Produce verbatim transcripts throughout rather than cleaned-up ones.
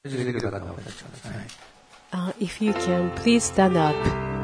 Uh, if you can, please stand up.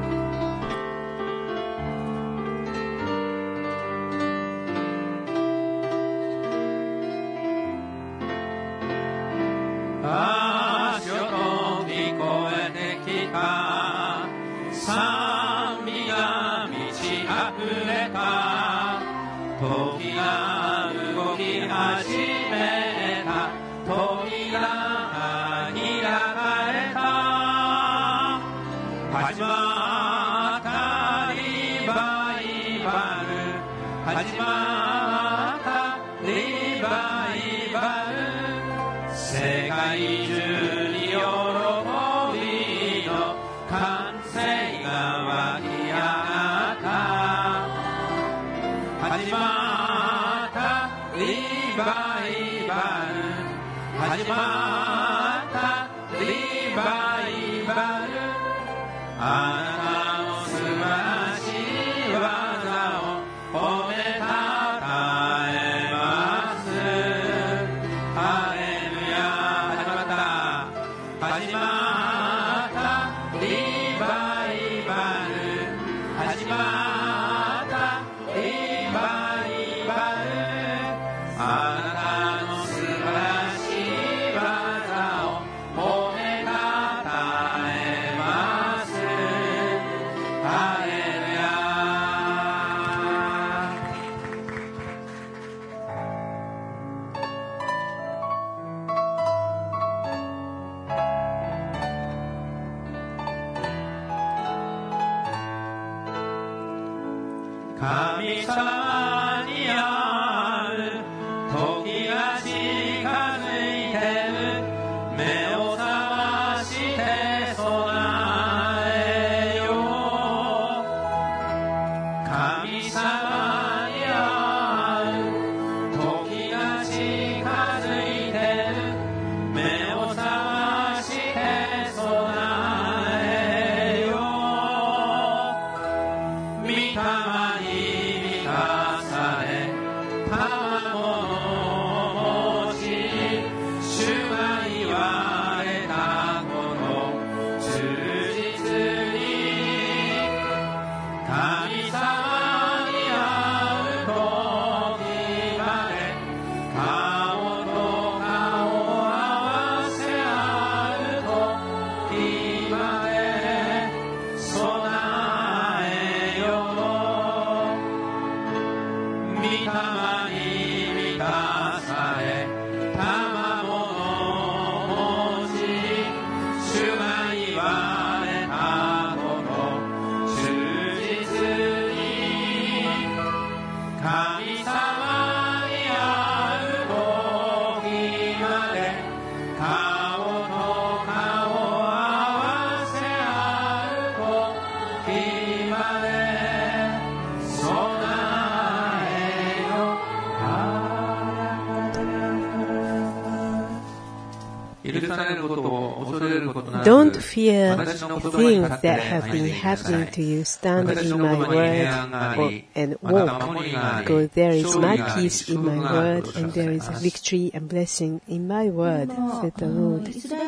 Don't fear things that have been happening to you. Stand in my word or, and walk, because there is my peace in my word, and there is victory and blessing in my word, said the Lord.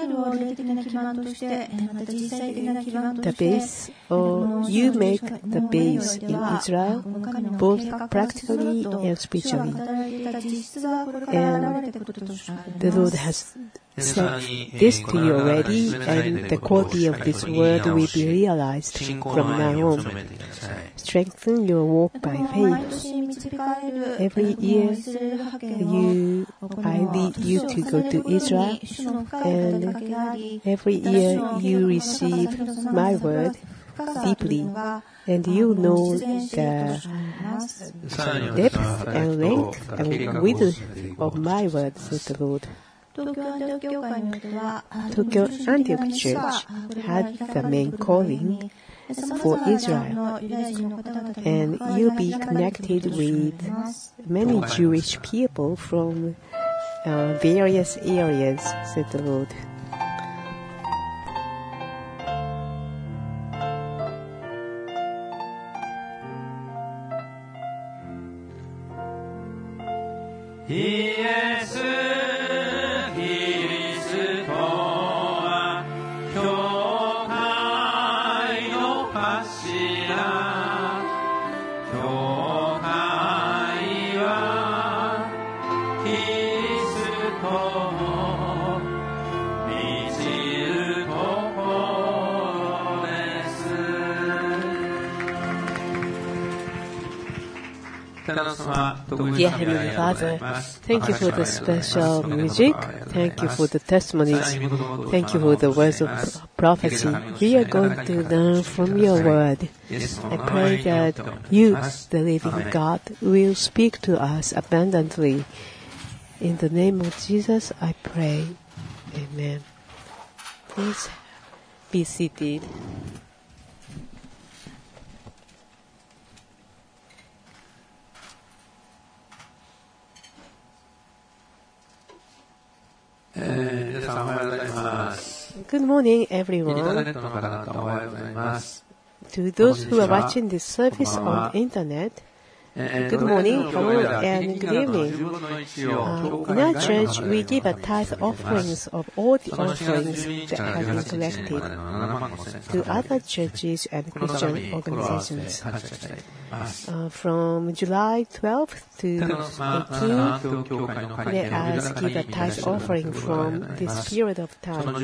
The base, or you make the base in Israel, both practically and spiritually. And the Lord has said this to you already, and the quality of this word will be realized from now on. Strengthen your walk by faith. Every year, you, I lead you to go to Israel, and every year you receive my word deeply, and you know the depth and length and width of my word, said the Lord. Tokyo Antioch Church had the main calling for Israel, and you'll be connected with many Jewish people from uh, various areas, said the Lord. He is Dear Heavenly Father, thank you for the special music. Thank you for the testimonies. Thank you for the words of prophecy. We are going to learn from your word. I pray that you, the living God, will speak to us abundantly. In the name of Jesus, I pray. Amen. Please be seated. Good morning, everyone. To those who are watching this service on the internet, good morning, hello, and good evening. Uh, in our church, we give a tithe offerings of all the offerings that have been collected to other churches and Christian organizations. Uh, from July twelfth to eighteenth, let us give a tithe offering from this period of time.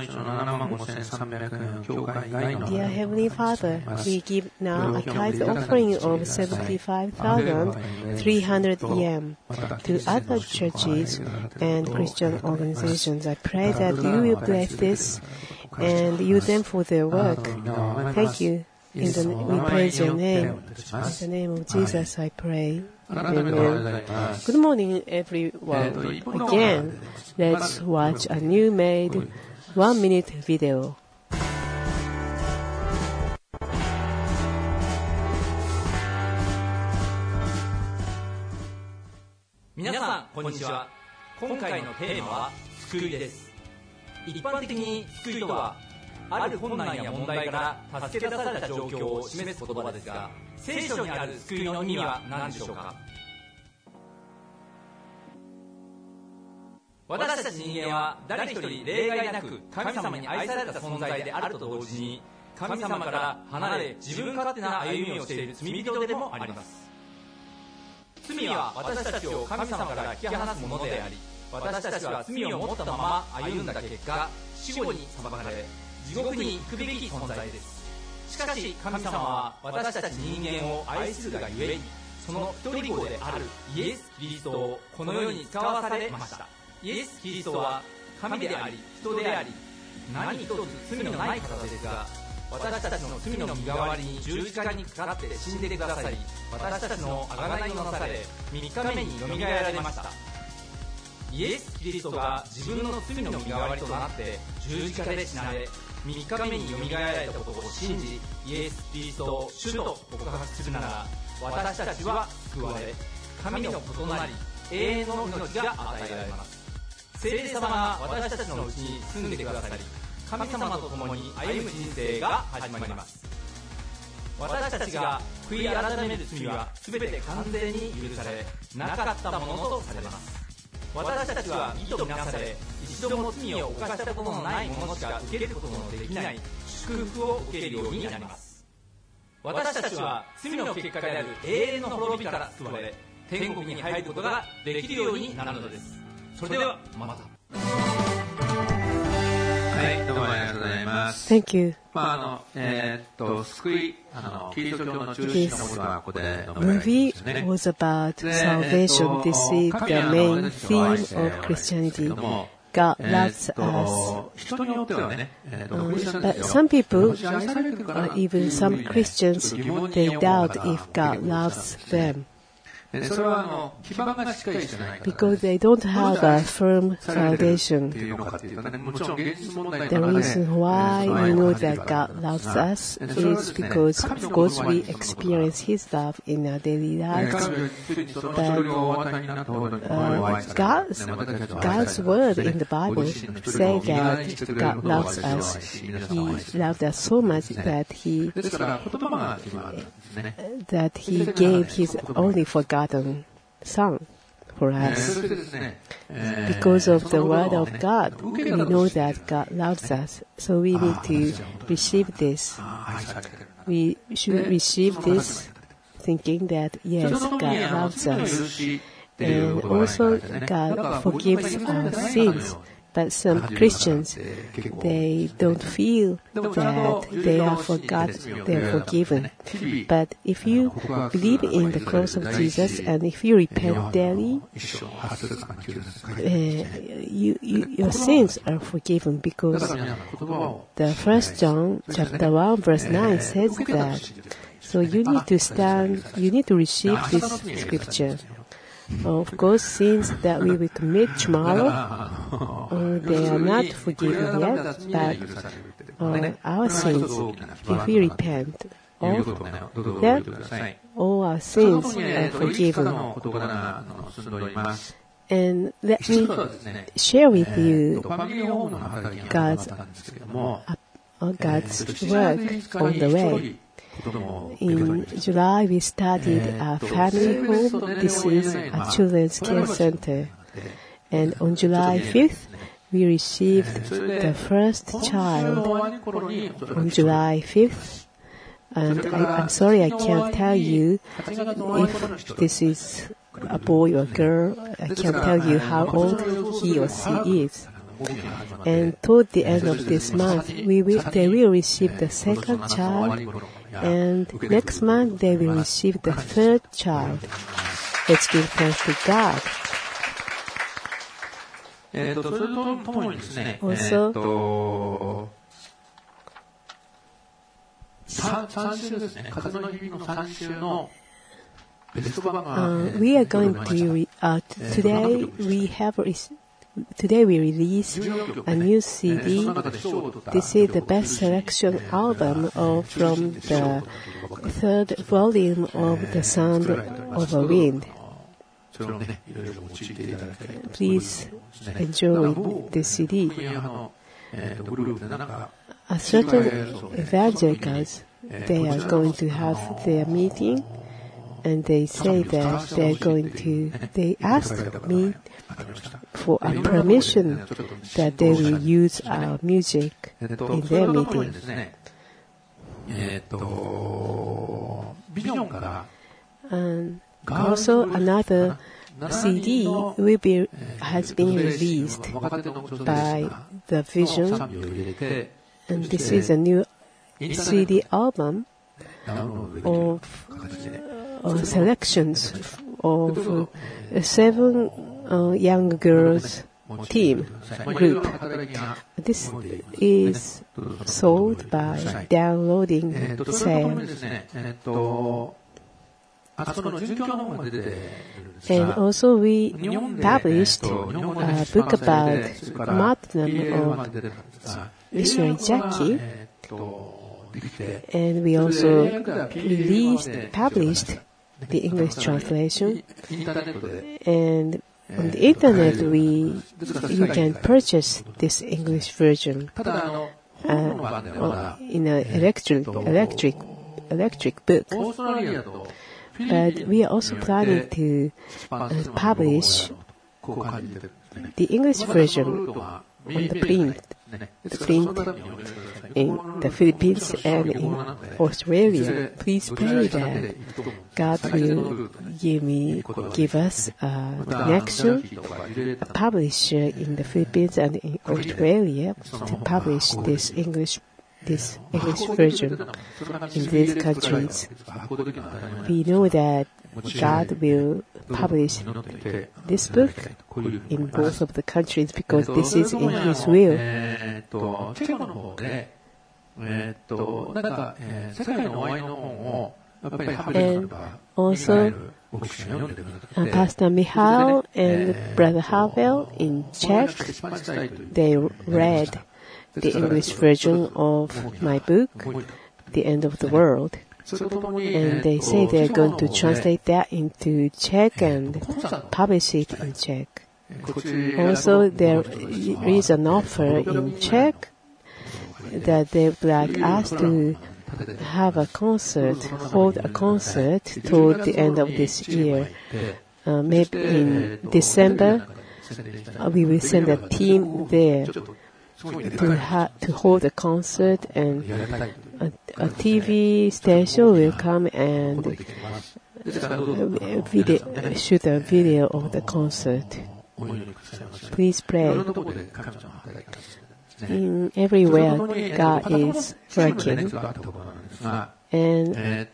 Dear Heavenly Father, we give now a tithe offering of seventy-five thousand three hundred yen to other churches and Christian organizations. I pray that you will bless this and use them for their work. Thank you. In the, we praise your name. In the name of Jesus, I pray. Amen. Good morning, everyone. Again, let's watch a new made one-minute video. 皆さんこんにちは。今回のテーマは救いです。一般的に救いとはある困難や問題から助け出された状況を示す言葉ですが、聖書にある救いの意味は何でしょうか。私たち人間は誰一人例外なく神様に愛された存在であると同時に、神様から離れ自分勝手な歩みをしている罪人でもあります。罪は私たちを神様から引き離すものであり、私たちは罪を持ったまま歩んだ結果、死後に裁かれ地獄に行くべき存在です。しかし神様は私たち人間を愛するがゆえに、その一人子であるイエス・キリストをこの世に使わされました。イエス・キリストは神であり人であり、何一つ罪のない方ですが、私たちの罪の身代わりに十字架にかかって死んでくださり、私たちの贖いをなされ、みっかめによみがえられました。イエス・キリストが自分の罪の身代わりとなって十字架で死なれ、みっかめによみがえられたことを信じ、イエス・キリストを主と告白するなら、私たちは救われ、神の子となり永遠の命が与えられます。聖霊様が私たちのうちに住んでくださり、神様と共に歩む人生が始まります。私たちが悔い改める罪は全て完全に許され、なかったものとされます。私たちは義とみなされ、一度も罪を犯したことのないものしか受けることのできない祝福を受けるようになります。私たちは罪の結果である永遠の滅びから救われ、天国に入ることができるようになるのです。それではまた。 はい、どうもありがとうございます。 Thank you. まああのえー、っと救い、あのキリスト教の中心のことはここで述べられていますね。 Movie was about salvation. This is the main theme of Christianity. God loves us. But some people, or even some Christians, they doubt if God loves them. Because they don't have a firm foundation. The reason why we know that God loves us is because, of course, we experience His love in our daily lives. But uh, God's, God's word in the Bible say that God loves us. He loved us so much that He that He gave His only forgotten Son for us. Because of the word of God, we know that God loves us. So we need to receive this. We should receive this thinking that, yes, God loves us. And also, God forgives our sins. But some Christians, they don't feel that they are forgot, they are forgiven. But if you believe in the cross of Jesus and if you repent daily, uh, you, you, your sins are forgiven, because the First John chapter one verse nine says that. So you need to stand, you need to receive this scripture. Of course, sins that we will commit tomorrow, uh, they are not forgiven yet, but uh, our sins, if we repent of them, all our sins are forgiven. And let me share with you God's, uh, God's work on the way. In July, we started a family home. This is a children's care center. And on July fifth, we received the first child. On July fifth, and I, I'm sorry I can't tell you if this is a boy or girl. I can't tell you how old he or she is. And toward the end of this month, we will, they will receive the second child. And next month, they will receive the third child. Let's give thanks to God. Also, uh, we are going to, re- uh, t- today we have re- Today we release a new C D. This is the best selection album of, from the third volume of The Sound of a Wind. Please enjoy this C D. A certain evangelicals, they are going to have their meeting, and they say that they're going to, they asked me for a permission that they will use our music in their meeting. And also another C D will be, has been released by The Vision, and this is a new C D album of uh, selections of uh, seven uh, young girls team group. This is sold by downloading sale. And also we published a book about martyrdom of missionary Jackie, and we also released, published the English translation, and on the internet we you can purchase this English version uh, in an electric electric electric book. But we are also planning to uh, publish the English version on the print, the print in the Philippines and in Australia. Please pray that God will give me, give us a connection, a publisher in the Philippines and in Australia to publish this English this English version in these countries. We know that God will publish this book in both of the countries because this is in His will. And also, uh, Pastor Michal and Brother Havel in Czech, they read the English version of my book, The End of the World. And they say they're going to translate that into Czech and publish it in Czech. Also, there is an offer in Czech that they would like us to have a concert, hold a concert toward the end of this year. Uh, maybe in December, uh, we will send a team there to ha- to hold a concert, and a, a T V station will come and uh, video, shoot a video of the concert. Please pray. In everywhere God is working. And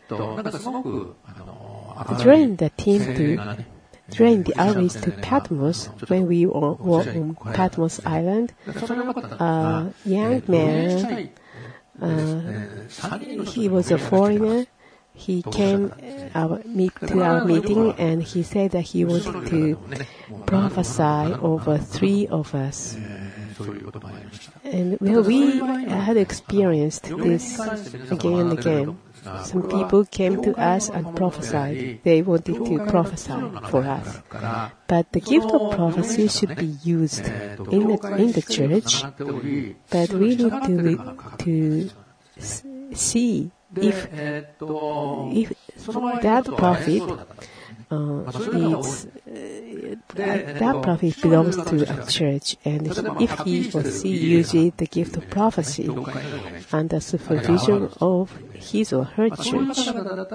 during the team to during the outreach to Patmos, when we were, were on Patmos Island, a young man, uh, he was a foreigner. He came our, meet, to our meeting and he said that he wanted to prophesy over three of us. And well, we had experienced this again and again. Some people came to us and prophesied. They wanted to prophesy for us. But the gift of prophecy should be used in the, in the church. But we need to, to see if, if that prophet uh, is, uh, that, that prophet belongs to a church, and if he or she uses the gift of prophecy under supervision of his or her church.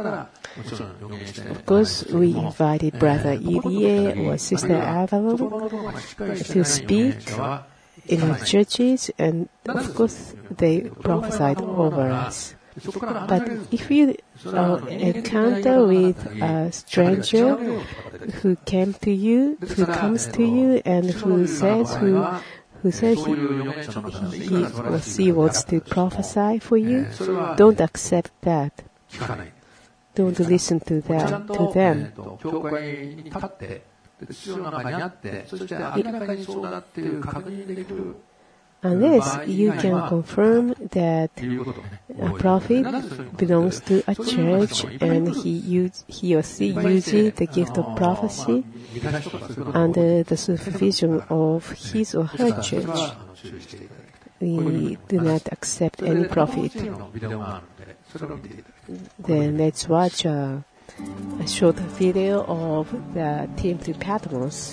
Of course, we invited Brother Irie or Sister Avalon to speak in our churches, and of course, they prophesied over us. But if you uh, encounter with a stranger who came to you, who comes to you, and who says who who says he, he, he or she wants to prophesy for you, don't accept that. Don't listen to that to them. Unless you can confirm that a prophet belongs to a church and he use, he or she uses the gift of prophecy under the supervision of his or her church, we do not accept any prophet. Then let's watch a, a short video of the team to Patmos.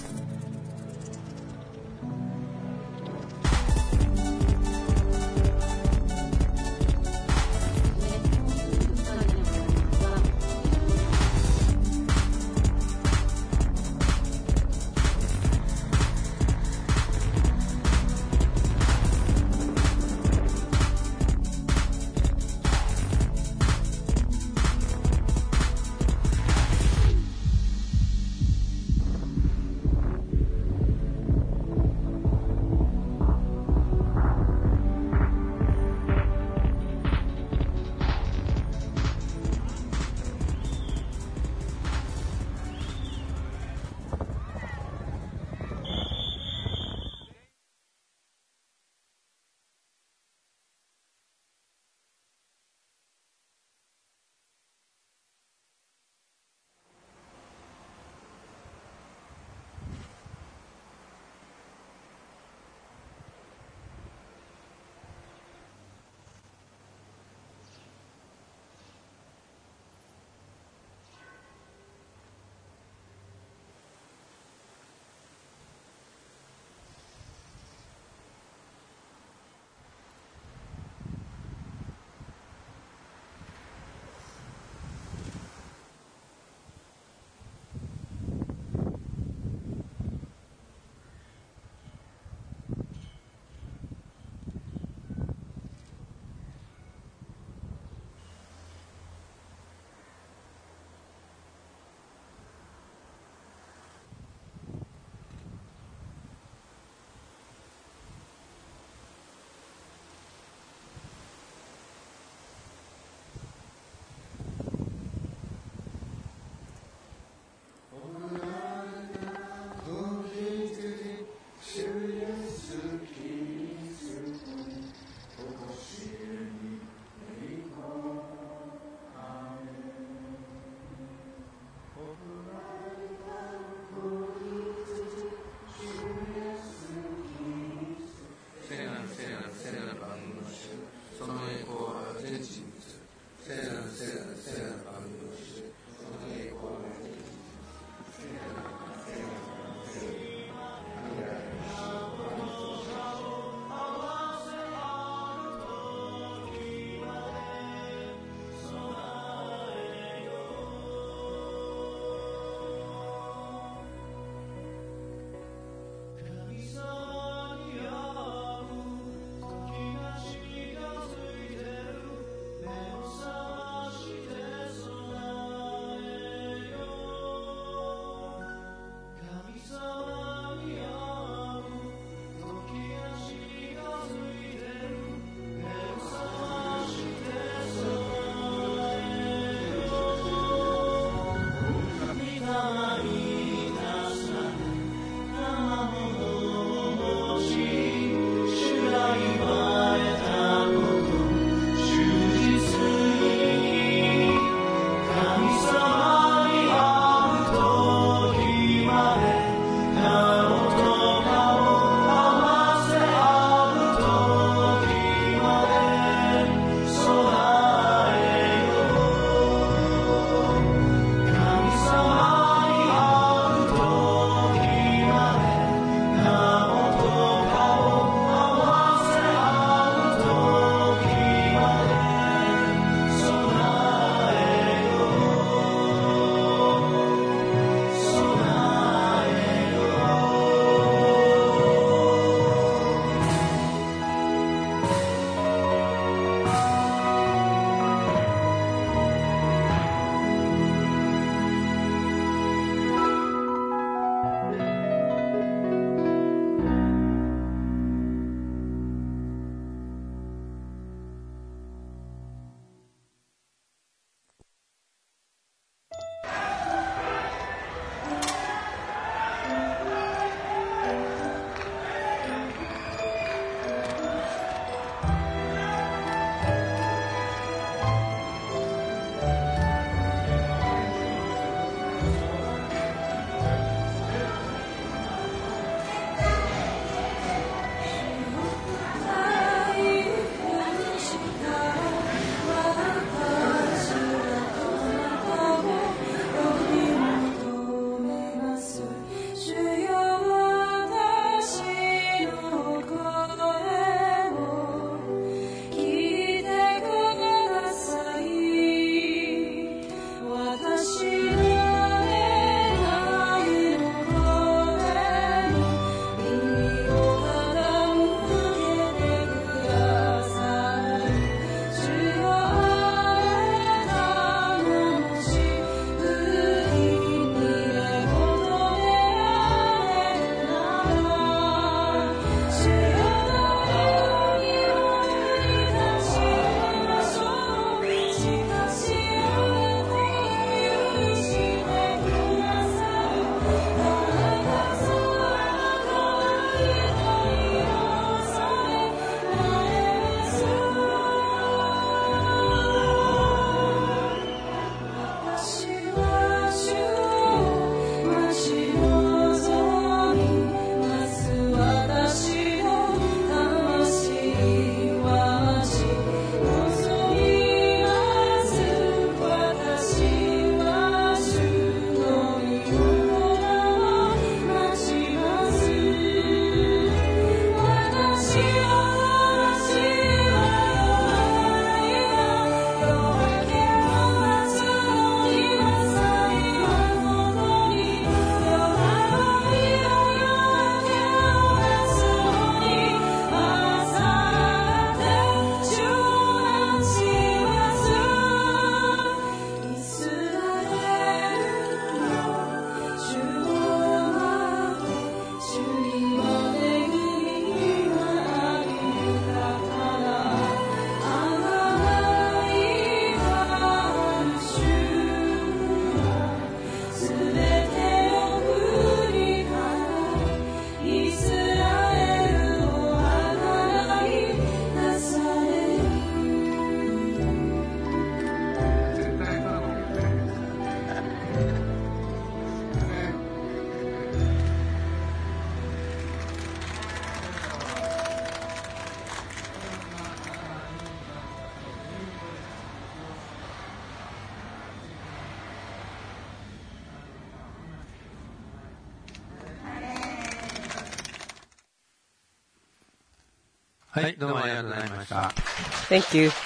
はい、どうもありがとうございました。 Thank you.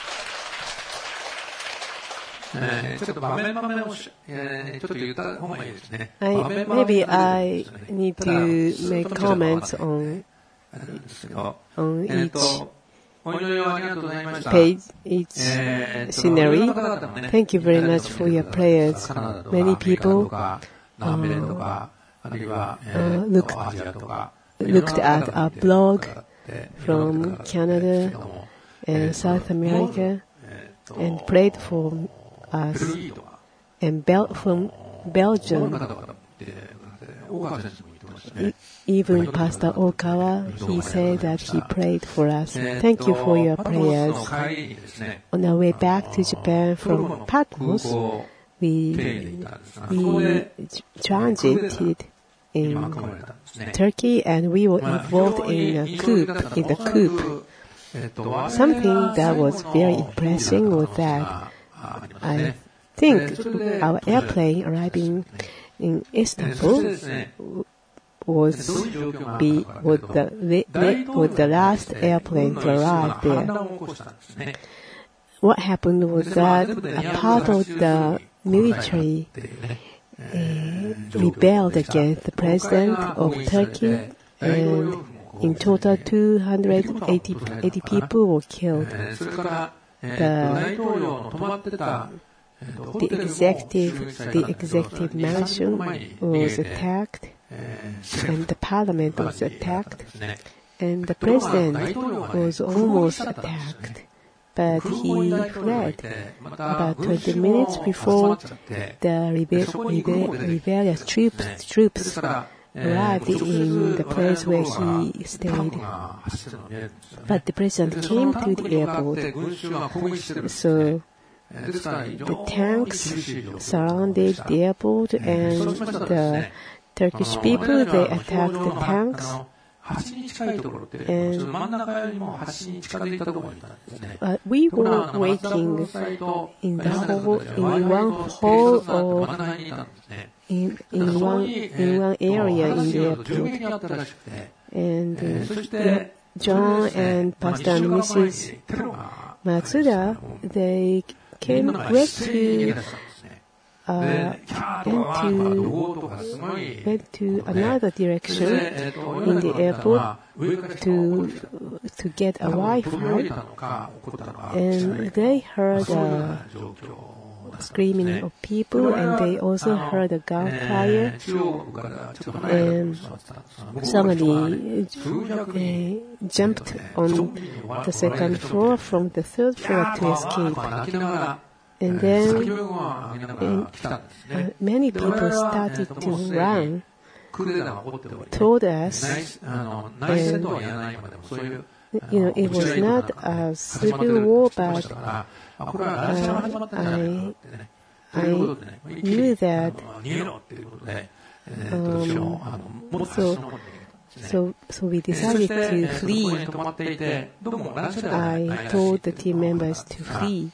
えー、ちょっと場面場面をし、えー、ちょっと言った方がいいですね。 I, maybe I need to make comments on, on each page, each scenery. Thank you very much for your prayers. Many people uh, uh, looked, looked at our blog from Canada and South America and prayed for us, and Bel- from Belgium, e- even Pastor Okawa, he said that he prayed for us. Thank you for your prayers. On our way back to Japan from Patmos, we, we transited in Turkey and we were involved in a coup, in the coup. Something that was very impressive was that I think our airplane arriving in Istanbul was be was the was the last airplane to arrive there. What happened was that a part of the military uh, rebelled against the president of Turkey, and in total two hundred eighty people were killed. The, the executive, the executive mansion was attacked, and the parliament was attacked, and the president was almost attacked, but he fled. About twenty minutes before the rebe- rebe- rebellious troops, troops arrived in the place where he stayed. But the president came to the airport, so the tanks surrounded the airport, and the Turkish people, they attacked the tanks. And uh, we were waiting in the hall, in one hall or in, in one in one area in the airport. And uh, John and Pastor and Missus Matsuda, they came went to uh, went to went to another direction in the airport to to get a Wi-Fi, and they heard a screaming of people, and they also heard a gunfire, and somebody uh, jumped on the second floor from the third floor to escape. And then and, uh, many people started to run toward us, and you know, it was not a civil war, but uh, I, I knew that um, so, so, so we decided to flee. I told the team members to flee.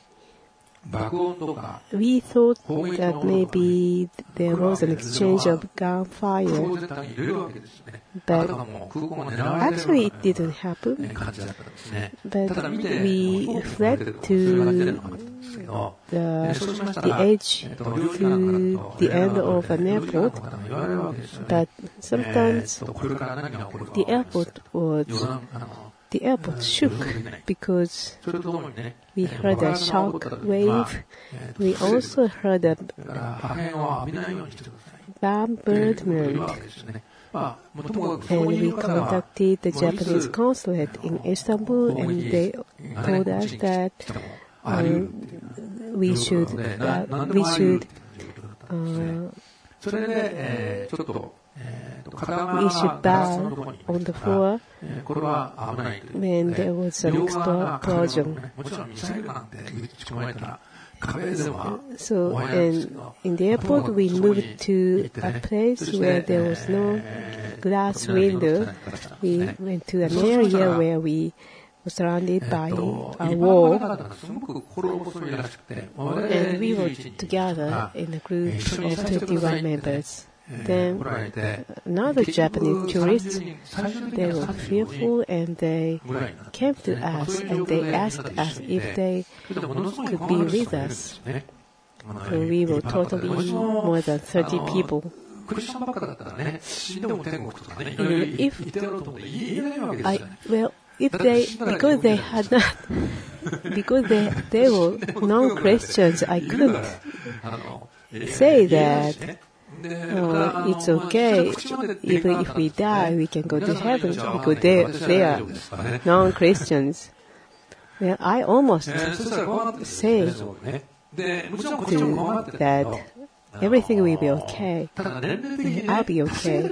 We thought that maybe there was an exchange of gunfire, but actually it didn't happen. But we fled to the, the edge, to the end of an airport, but sometimes the airport was The airport shook because we heard a shock wave. We also heard a bombardment. And we contacted the Japanese consulate in Istanbul, and they told us that um, we should uh, we should uh, we should bow on the floor when there was an explosion. So, and in the airport, we moved to a place where there was no glass window. We went to an area where we were surrounded by a wall, and we were together in a group of twenty-one members. then another Japanese tourists, they were fearful and they came to us and they asked us if they could be with us. So we were totally more than thirty people. Even if I, well, if they, because they had not, because they, they were non-Christians, I couldn't say that uh, it's okay, even if we die, we can go to heaven, because they, they are non-Christians. Well, I almost say to that everything will be okay. I'll be okay.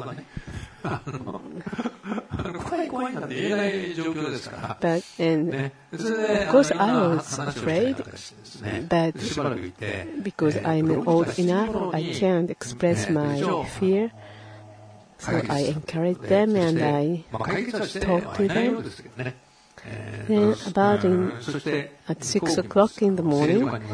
But, and of course I was afraid, but because I'm old enough, I can't express my fear. So I encouraged them and I talked to them. Then about in, at six o'clock in the morning, uh,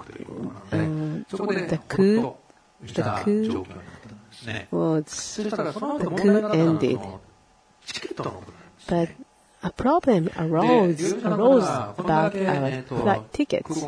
the coup, the coup was, the coup ended. But a problem arose, arose about our flight tickets.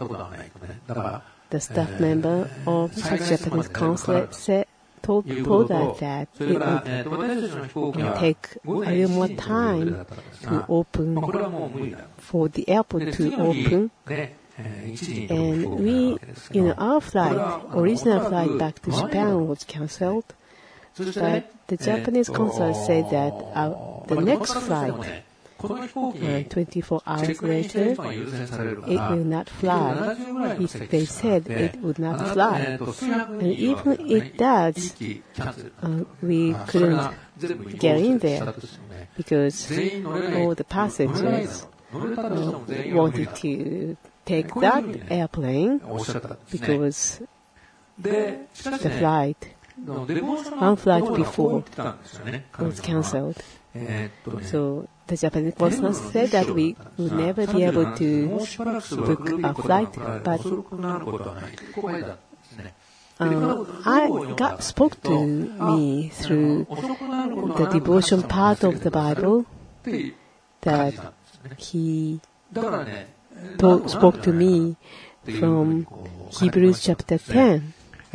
The staff member of the Japanese consulate said, told, told us that it would take a little more time to open, for the airport to open. And we, you know, our flight, original flight back to Japan was cancelled. But the Japanese consulate said that our, the next flight, uh, twenty-four hours later, it will not fly. If they said it would not fly. And even if it does, uh, we couldn't get in there because all the passengers uh, wanted to take that airplane because the flight, one flight before, was cancelled. So the Japanese consulate said that we would never be able to book a flight, but uh, I God spoke to me through the devotion part of the Bible that He told, spoke to me from Hebrews chapter ten.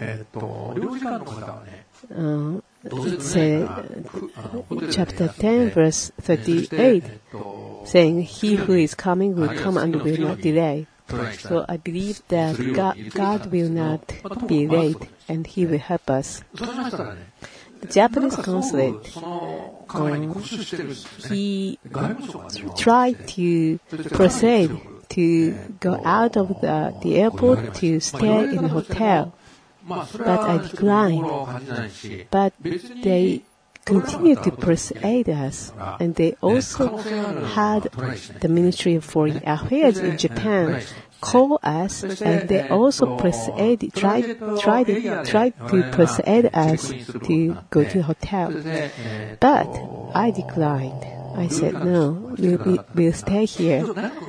Uh, it's uh, chapter ten, verse thirty-eight, saying, "He who is coming will come and will not delay." So I believe that God, God will not be late, and He will help us. The Japanese consulate, um, he tried to proceed to go out of the, the airport to stay in a hotel. But I declined. But they continued to persuade us, and they also had the Ministry of Foreign Affairs in Japan call us, and they also persuaded, tried, tried, tried to persuade us to go to the hotel. But I declined. I said, no, we'll, be, we'll stay here.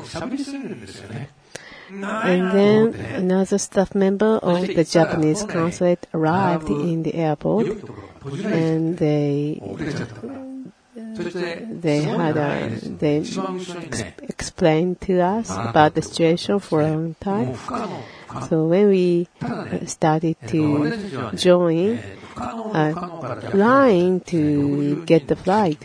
And then another staff member of the Japanese consulate arrived in the airport, and they they had a, they ex- explained to us about the situation for a long time. So when we started to join a line to get the flight,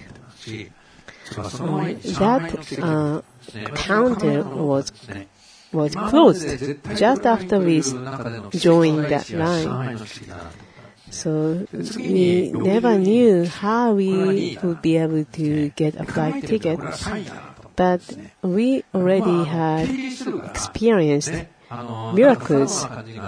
um, that uh, counter was was closed just after we joined that line. So we never knew how we would be able to get a flight ticket, but we already had experienced miracles.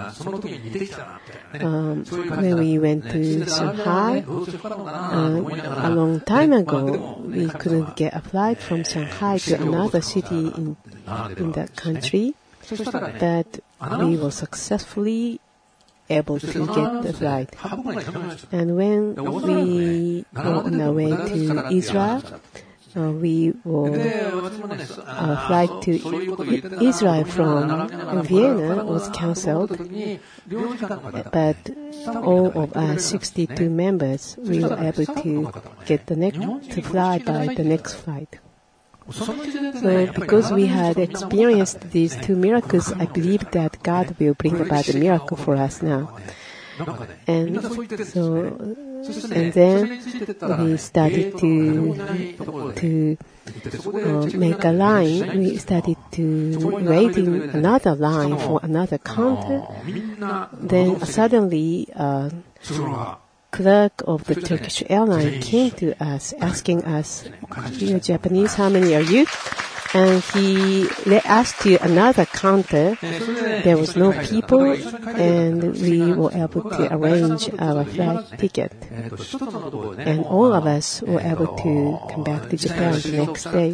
Um, when we went to Shanghai, uh, a long time ago, we couldn't get a flight from Shanghai to another city in, in that country, but we were successfully able to get the flight. And when we were on our way to Israel, uh, we will uh, fly to Israel from Vienna was cancelled, but all of our sixty-two members we were able to get the next to fly by the next flight. So because we had experienced these two miracles, I believe that God will bring about a miracle for us now. And so, and then we started to to uh, make a line. We started to waiting another line for another counter. Then suddenly, uh, clerk of the Turkish airline came to us asking us, "You're Japanese, how many are you?" And he led us to another counter. There was no people, and we were able to arrange our flight ticket. And all of us were able to come back to Japan the next day.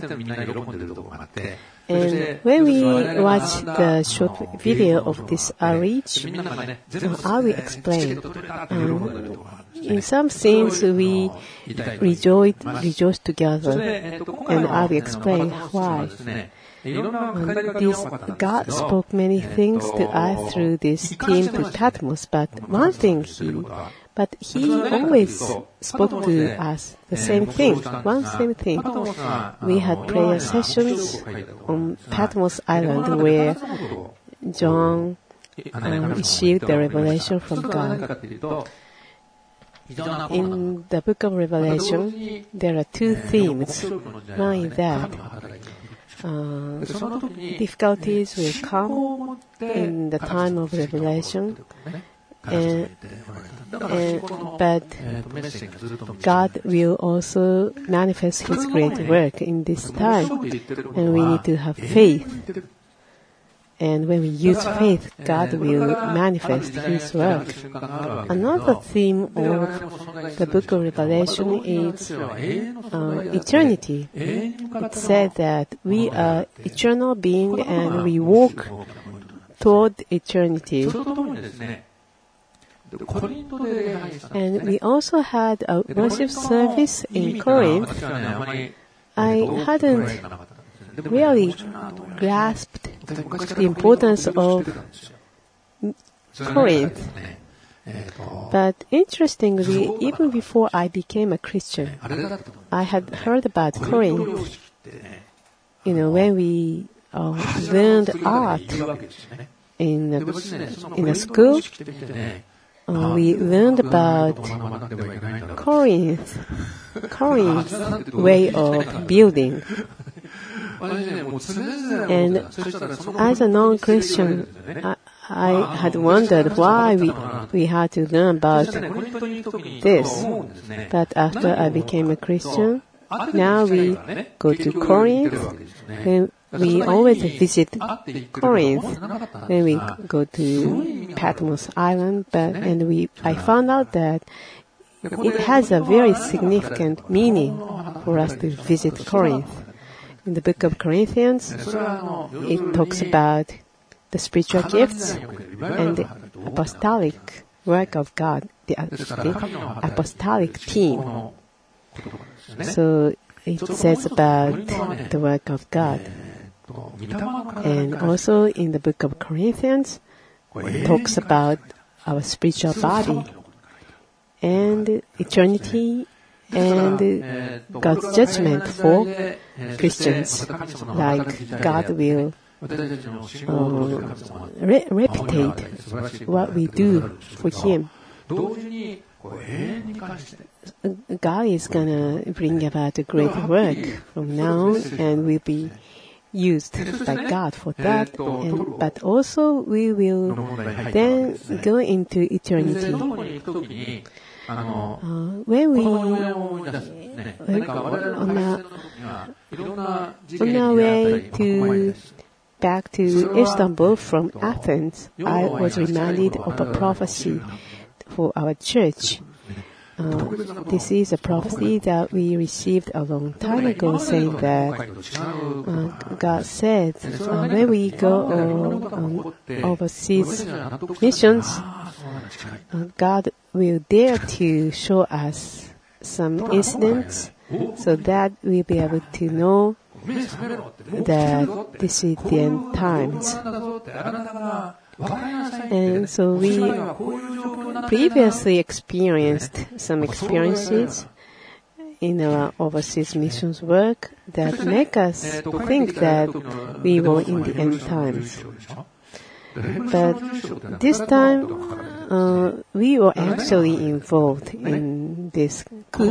And when we watch the short video of this outreach, I will explain. Um, in some scenes, we rejoice, rejoice together, and I will explain why. Um, this, God spoke many things to us through this team to Patmos, but one thing He, but He always spoke to us the same thing, one same thing. We had prayer sessions on Patmos Island where John um, received the revelation from God. In the book of Revelation, there are two themes. One is that uh, difficulties will come in the time of revelation, and, and, but God will also manifest His great work in this time, and we need to have faith. And when we use faith, God will manifest His work. Another theme of the book of Revelation is uh, eternity. It said that we are eternal beings and we walk toward eternity. And we also had a worship service in Corinth. I hadn't really grasped the importance of Corinth. But interestingly, even before I became a Christian, I had heard about Corinth. You know, when we uh, learned art in a, in a school, uh, we learned about Corinth, Corinth's way of building. And as a non-Christian, I, I had wondered why we, we had to learn about this. But after I became a Christian, now we go to Corinth, and we always visit Corinth when we go to Patmos Island. But and we, I found out that it has a very significant meaning for us to visit Corinth. In the book of Corinthians, it talks about the spiritual gifts and the apostolic work of God, the, the apostolic team. So it says about the work of God. And also in the book of Corinthians, it talks about our spiritual body and eternity and God's judgment for Christians, like God will uh, re- reputate what we do for Him. God is gonna bring about a great work from now on, and will be used by God for that. And, but also we will then go into eternity. Uh, when we, uh, on, our, on our way to back to Istanbul from Athens, I was reminded of a prophecy for our church. Uh, this is a prophecy that we received a long time ago, saying that uh, God said uh, when we go uh, on overseas missions, uh, God will dare to show us some incidents so that we'll be able to know that this is the end times. And so we previously experienced some experiences in our overseas missions work that make us think that we were in the end times. But this time, uh, we were actually involved in this coup.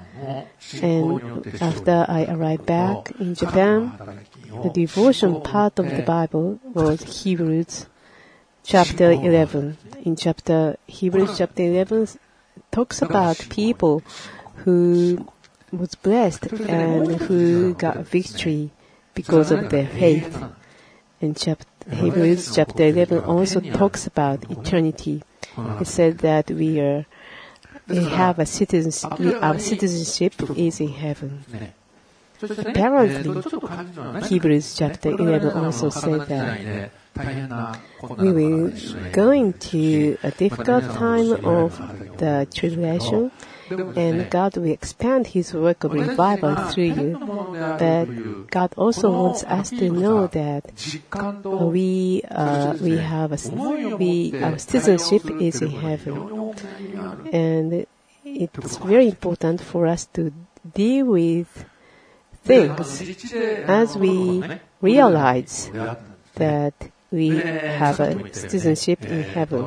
And after I arrived back in Japan, the devotion part of the Bible was Hebrews chapter eleven. In chapter Hebrews chapter eleven talks about people who was blessed and who got victory because of their faith. And chapter Hebrews chapter eleven also talks about eternity. It said that we are we have a citizenship. Our citizenship is in heaven. Apparently, Hebrews chapter eleven also said that we will go into a difficult time of the tribulation, and God will expand His work of revival through you. But God also wants us to know that we uh, we have a, we our citizenship is in heaven, and it's very important for us to deal with things as we realize that we have a citizenship in heaven.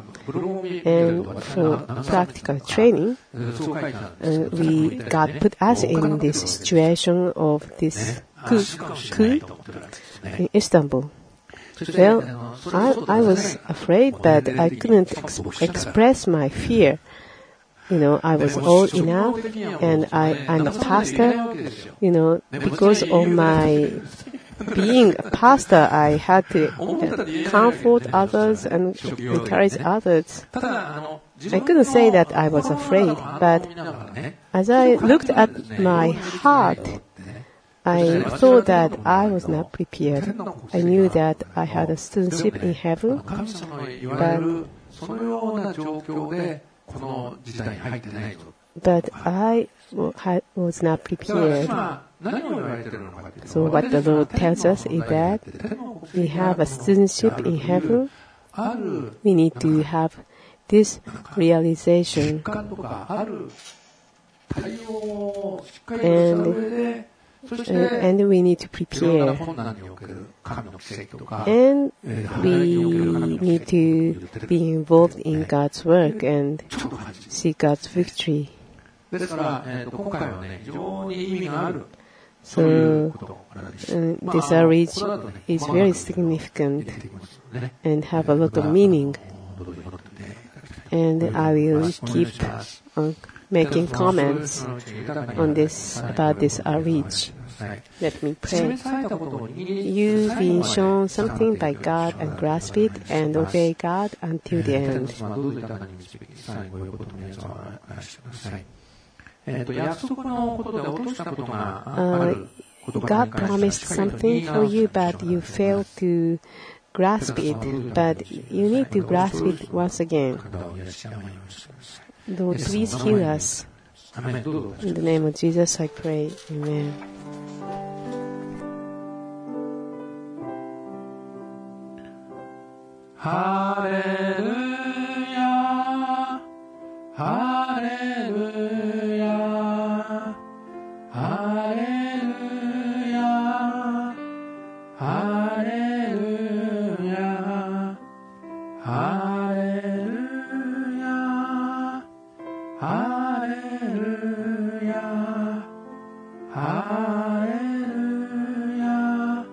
And for practical training, uh, we God put us in this situation of this coup, coup in Istanbul. Well, I, I was afraid, but I couldn't ex- express my fear. You know, I was old enough, and I, I'm a pastor. You know, because of my being a pastor, I had to uh, comfort others and encourage others. I couldn't say that I was afraid, but as I looked at my heart, I thought that I was not prepared. I knew that I had a citizenship in heaven, but But I was not prepared. So what the Lord tells us is that we have a citizenship in heaven. We need to have this realization. And Uh, and we need to prepare. And we need to be involved in God's work and see God's victory. So uh, this outreach is very significant and have a lot of meaning. And I will keep on making comments on this, about this outreach. Let me pray. You've been shown something by God and grasp it and obey God until the end. Uh, God promised something for you, but you failed to grasp it, but you need to grasp it once again. Lord, please heal us. In the name of Jesus, I pray. Amen. Hallelujah, Hallelujah, Hallelujah, Hallelujah, Hallelujah, Hallelujah, Hallelujah,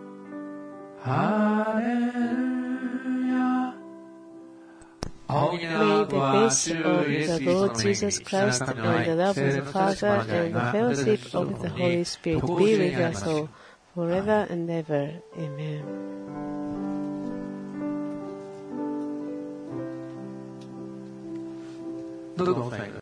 Hallelujah. May the grace of the Lord Jesus Christ and the love of the Father and the fellowship of the Holy Spirit be with us all, forever and ever. Amen.